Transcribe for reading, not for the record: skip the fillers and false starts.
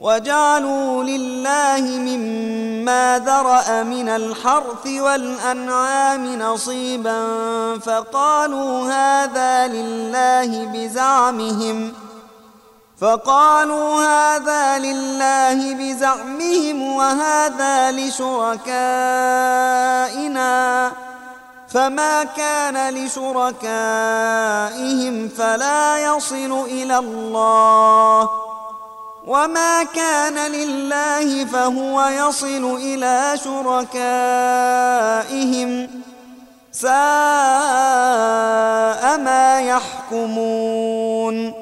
وجعلوا لله مما ذرأ من الحرث والأنعام نصيبا فقالوا هذا لله بزعمهم وهذا لشركائنا فما كان لشركائهم فلا يصل إلى الله وما كان لله فهو يصل إلى شركائهم ساء ما يحكمون